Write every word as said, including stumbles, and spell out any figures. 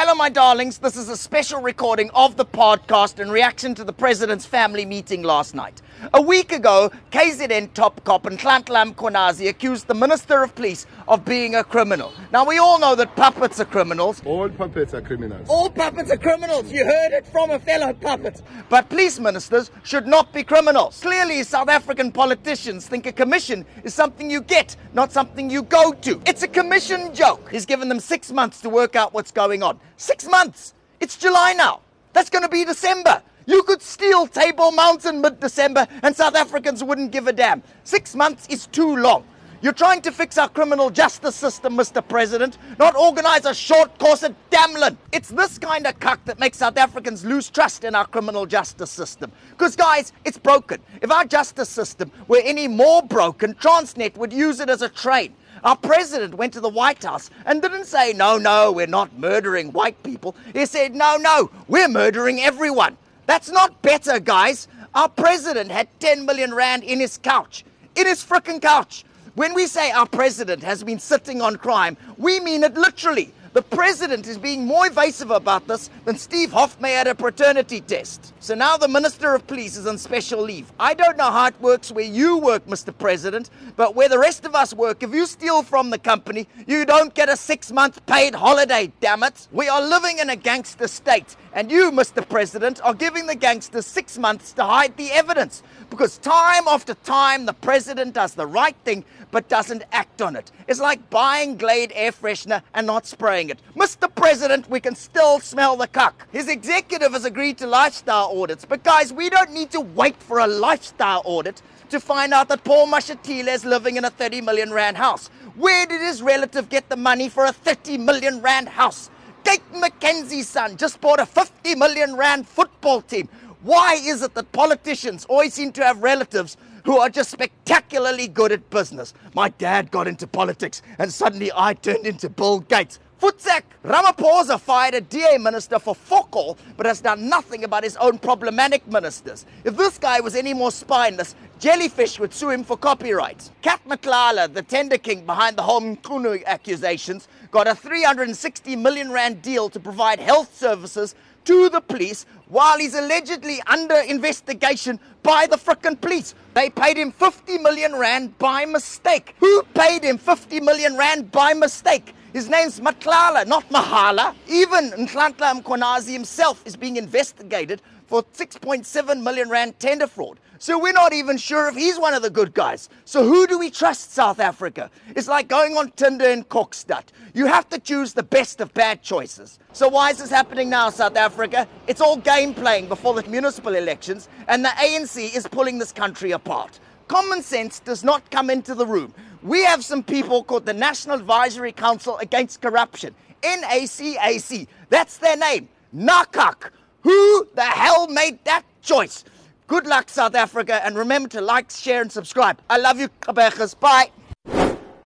Hello, my darlings. This is a special recording of the podcast in reaction to the President's family meeting last night. A week ago, K Z N top cop and Nhlanhla Mkhwanazi accused the Minister of Police of being a criminal. Now, we all know that puppets are criminals. All puppets are criminals. All puppets are criminals. You heard it from a fellow puppet. But police ministers should not be criminals. Clearly, South African politicians think a commission is something you get, not something you go to. It's a commission joke. He's given them six months to work out what's going on. Six months! It's July now. That's going to be December. You could steal Table Mountain mid-December and South Africans wouldn't give a damn. Six months is too long. You're trying to fix our criminal justice system, Mister President, not organize a short course at Damlin. It's this kind of cuck that makes South Africans lose trust in our criminal justice system. Because, guys, it's broken. If our justice system were any more broken, Transnet would use it as a train. Our president went to the White House and didn't say, no, no, we're not murdering white people. He said, no, no, we're murdering everyone. That's not better, guys. Our president had ten million rand in his couch. In his frickin' couch. When we say our president has been sitting on crime, we mean it literally. The president is being more evasive about this than Steve Hofmeyr at a paternity test. So now the Minister of Police is on special leave. I don't know how it works where you work, Mister President, but where the rest of us work, if you steal from the company, you don't get a six-month paid holiday, damn it. We are living in a gangster state, and you, Mister President, are giving the gangsters six months to hide the evidence. Because time after time, the president does the right thing, but doesn't act on it. It's like buying Glade air freshener and not spraying it. Mister President, we can still smell the cuck. His executive has agreed to lifestyle audits, but guys, we don't need to wait for a lifestyle audit to find out that Paul Mashatile is living in a thirty million rand house. Where did his relative get the money for a thirty million rand house? Kate McKenzie's son just bought a fifty million rand football team. Why is it that politicians always seem to have relatives who are just spectacularly good at business? My dad got into politics and suddenly I turned into Bill Gates. Futsak, Ramaphosa fired a D A minister for fuck all, but has done nothing about his own problematic ministers. If this guy was any more spineless, Jellyfish would sue him for copyright. Kat Matlala, the tender king behind the whole Mkhunu accusations, got a three hundred sixty million rand deal to provide health services to the police while he's allegedly under investigation by the frickin' police. They paid him fifty million rand by mistake. Who paid him fifty million rand by mistake? His name's Matlala, not Mahala. Even Nhlanhla Mkhwanazi himself is being investigated for six point seven million rand tender fraud. So we're not even sure if he's one of the good guys. So who do we trust, South Africa? It's like going on Tinder in Kokstad. You have to choose the best of bad choices. So why is this happening now, South Africa? It's all game playing before the municipal elections, and the A N C is pulling this country apart. Common sense does not come into the room. We have some people called the National Advisory Council Against Corruption, N A C A C. That's their name. Nakak. Who the hell made that choice? Good luck, South Africa, and remember to like, share, and subscribe. I love you, Kabechas. Bye.